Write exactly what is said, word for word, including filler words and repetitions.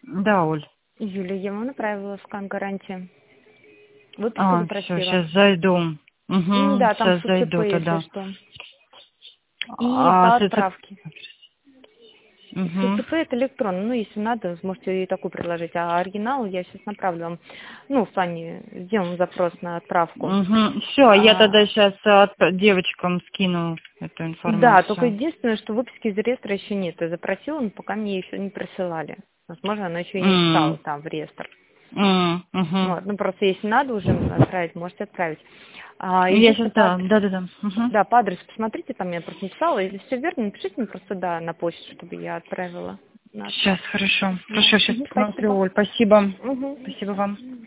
Да, Оль. Юля, я вам направила скан гарантии. Выписку А, все, запросила. сейчас зайду. М, Угу, Да, там сейчас с УЦП, зайду если туда. что. И А, по с этой- отправке. С Мгм. УЦП это электронно, ну, если надо, сможете и такую предложить. А оригинал я сейчас направлю вам, ну, в плане, сделаем запрос на отправку. Угу. Все, я А, тогда сейчас девочкам скину эту да, только информацию. единственное, что выписки из реестра еще нет. Я запросила, но пока мне еще не присылали. Возможно, она еще и не встала М, там в реестр. м, мгм. Вот, ну, просто если надо уже отправить, можете отправить. А, Я единственное, сейчас, по да, адресу. да, да, да. Угу. Да, по адресу посмотрите, там я просто написала. Если все верно, напишите мне просто, да, на почту, чтобы я отправила на Сейчас, отправку. хорошо. Вот. Хорошо, сейчас Мгм, посмотрю, спасибо. Оль. Спасибо. Мгм. Спасибо вам.